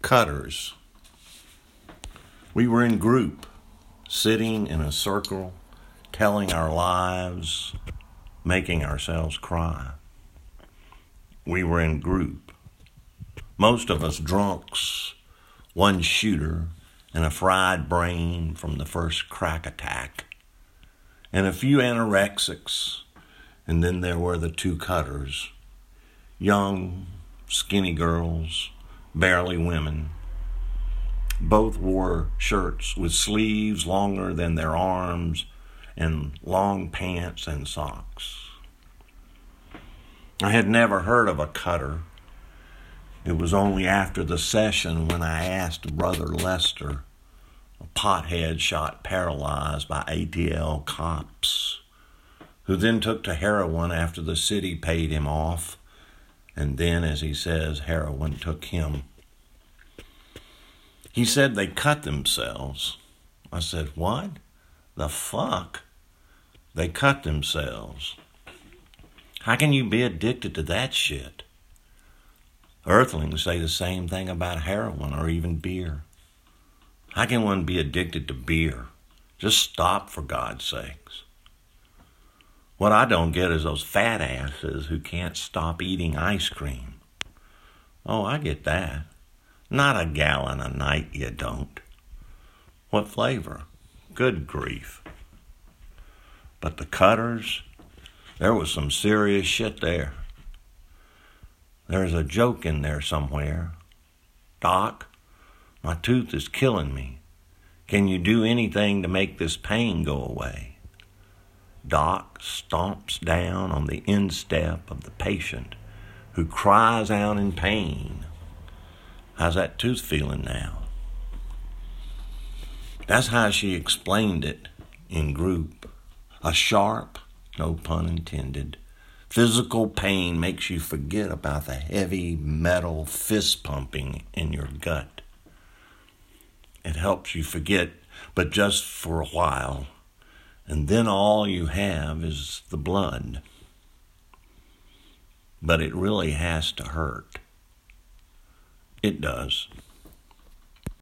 Cutters. We were in group, sitting in a circle, telling our lives, making ourselves cry. We were in group. Most of us drunks, one shooter, and a fried brain from the first crack attack, and a few anorexics, and then there were the two Cutters, young, skinny girls, barely women. Both wore shirts with sleeves longer than their arms and long pants and socks. I had never heard of a Cutter. It was only after the session when I asked Brother Lester, a pothead shot paralyzed by ATL cops, who then took to heroin after the city paid him off, and then, as he says, heroin took him. He said they cut themselves. I said, what? The fuck? They cut themselves. How can you be addicted to that shit? Earthlings say the same thing about heroin or even beer. How can one be addicted to beer? Just stop, for God's sakes. What I don't get is those fat asses who can't stop eating ice cream. Oh, I get that. Not a gallon a night, you don't. What flavor? Good grief. But the Cutters, there was some serious shit there. There's a joke in there somewhere. Doc, my tooth is killing me. Can you do anything to make this pain go away? Doc stomps down on the instep of the patient who cries out in pain. How's that tooth feeling now? That's how she explained it in group. A sharp, no pun intended, physical pain makes you forget about the heavy metal fist pumping in your gut. It helps you forget, but just for a while. And then all you have is the blood. But it really has to hurt. It does.